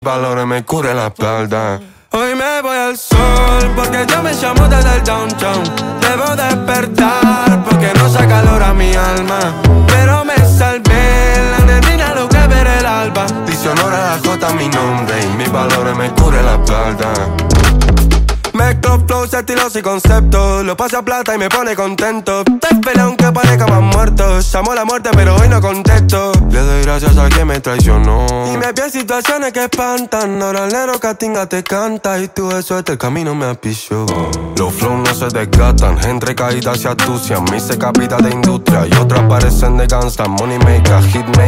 Valores me cubre la espalda. Hoy me voy al sol porque yo me llamo desde el downtown. Debo despertar porque no saca calor a mi alma. Pero me salvé, la neblina logra ver el alba. Dice honor a la J mi nombre y mis valores me cubre la espalda. Mezclo flows, estilos y conceptos. Lo paso a plata y me pone contento. Te espero aunque parezca más muerto. Llamo a la muerte pero hoy no contesto. Le doy gracias a quien me traicionó. Y me vi en situaciones que espantan. Ahora el negro Catinga te canta. Y tú eso este camino me apició. Los flows no se desgastan. Entre caídas se astucian. Mi se capita de industria y otras parecen de gangsta. Money maker, hit maker.